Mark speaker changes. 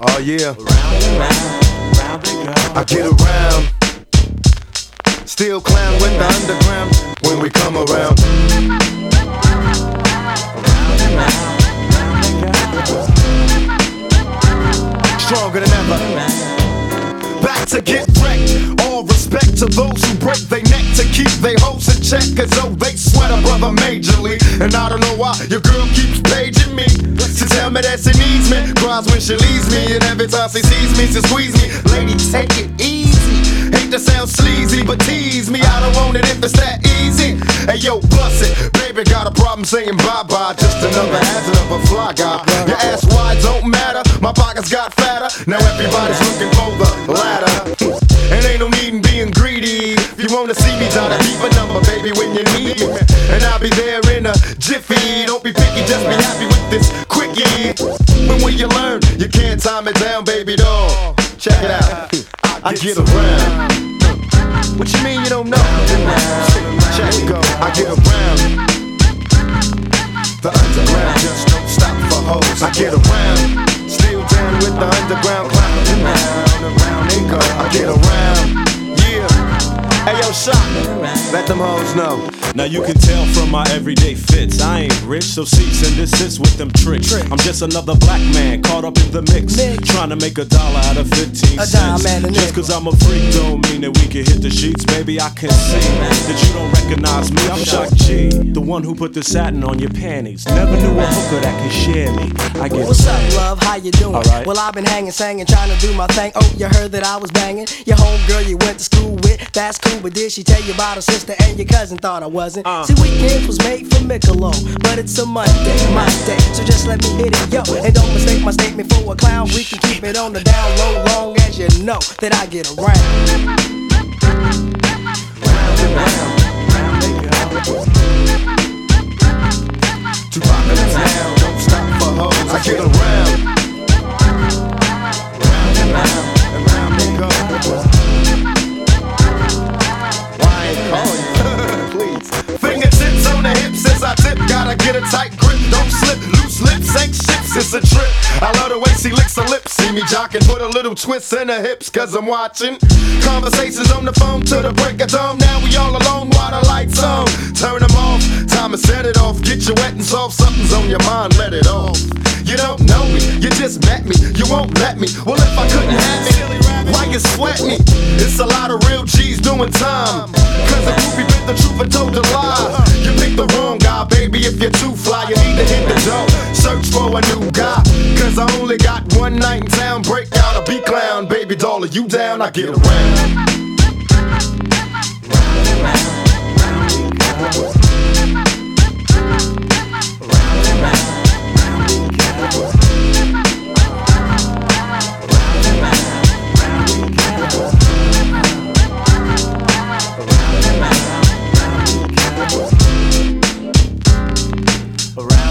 Speaker 1: Oh yeah. Round they go. I get around. Still clown with the underground when we come around. Stronger than ever. Back to get wrecked. All respect to those who break their neck to keep their hoes in check, cause oh, they sweat a brother majorly. And I don't know why your girl keeps paging me to tell me that she needs me. Cries when she leaves me, and every time she sees me, she squeeze me. Lady, take it easy. Hate to sound sleazy, but tease me. I don't want it if it's that easy. Hey yo, bust it. Baby got a problem saying bye-bye. Just another hazard of a fly guy. Your ass wide don't matter. My pockets got fatter. Now everybody's looking for the ladder. And ain't no need in being greedy. If you wanna see me, try to keep a number, baby, when you need me. And I'll be there in a jiffy. Don't be picky, just be happy with this quickie. And when you learn, you can't time it down, baby doll. Check it out. I get around. What you mean you don't know? Check it go. I get around. The underground just don't stop for hoes. I get around. Still down with the underground clown. Around they go. I get around. Yeah. Hey yo, Shock. Let them hoes know.
Speaker 2: Now you can tell from my everyday fits, I ain't rich, so cease and desist with them tricks. I'm just another black man caught up in the mix, trying to make $1 out of 15 cents. Just cause I'm a freak don't mean that we can hit the sheets. Baby, I can see that you don't recognize me. I'm Shock G, the one who put the satin on your panties. Never knew a hooker that could share me. I get
Speaker 3: What's up, love? How you doing?
Speaker 2: Right.
Speaker 3: Well, I've been hanging, singing, trying to do my thing. Oh, you heard that I was banging your homegirl you went to school with. That's cool, but did she tell you about her sister and your cousin? Thought I wasn't. See, weekends was made for Michelob, but it's a Monday, my day, so just let me hit it, yo. And don't mistake my statement for a clown. We can keep it on the down low, long as you know that I get around.
Speaker 1: Round and round they go. Too popular town, don't stop for hoes. I get around. Round and round they go. Why ain't call you? Please. Fingertips on the hips as I tip. Gotta get a tight grip, don't slip. Loose lips ain't ships, it's a trip. I love the way she licks her lips. See me jocking, put a little twist in her hips, cause I'm watching. Conversations on the phone till the break of dawn. Now we all alone while the lights on. Turn them off, time to set it off. Get you wet and soft, something's on your mind, let it off. You don't know me, you just met me, you won't let me. Well, if I couldn't have it, why you sweat me? It's a lot of real G's doing time. Cause the groupie bit the truth and told a lie. You picked the wrong guy, baby, if you're too fly, you need to hit the door. Search for a new guy, cause I only got one night in town. Break out a B-clown, baby doll, are you down? I get around. Around